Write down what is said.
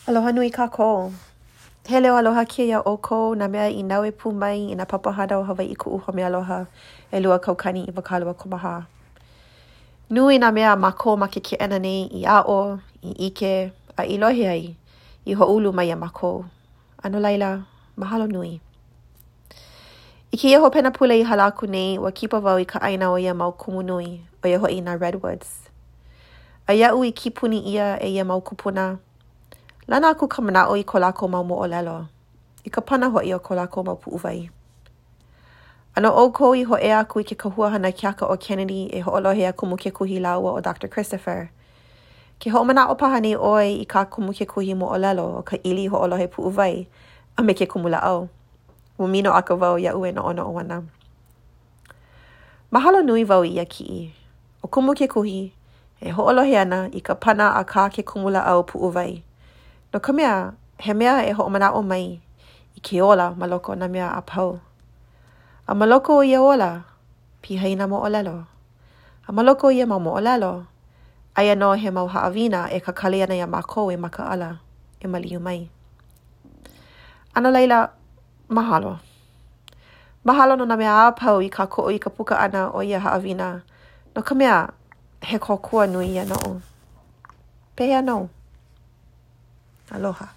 Aloha nui kākou. He leo aloha kia o kou na mea I naue pū mai I na papahana o Hawaii ku uho me aloha e lua kaukani I wakalua kumaha. Nui na mea mako ma ke ke'ena nei I a'o, I ike, a I lohe ai I ho'ulu mai a mako. Ano laila, mahalo nui. I ke iho pena pule I halaku nei wa kipa wau I ka aina o ia mau kumu nui o ia hoi na redwoods. A ia'u I kipuni ia e ia mau kupuna. Lana aku ka mana'o I ko lako mau mo'olelo. I ka pana hoi o ko lako mau pu'uwai. Ano o kou I ho'e aku I ke kahua hana kiaka o Kennedy e ho'olohe a kumu ke kuhi laua o Dr. Christopher. Ke ho'omana'o paha nei oi I ka kumu ke kuhi mo'olelo o ka ili ho'olohe pu'uwai a me ke kumu la'au. Mumino aka wau ia ue no'ono o ana. Mahalo nui wau I ia ki'i. O kumu ke kuhi e ho'olohe ana I ka pana a ka ke kumu la'au pu'uwai. No ka mea, he mea e ho'omana'o mai I ke ola maloko na mea a pau. A maloko o ia ola, pihaina mo'olelo. A maloko o ia mau mo'olelo, aia no he mau ha'awina e ka kali ana ia mākou e makaala, e maliu mai. Ano laila, mahalo. Mahalo no na mea a pau I ka ko'o I ka puka ana o ia ha'awina. No ka mea, he kokua nui ia no'o. Pehea no. Aloha.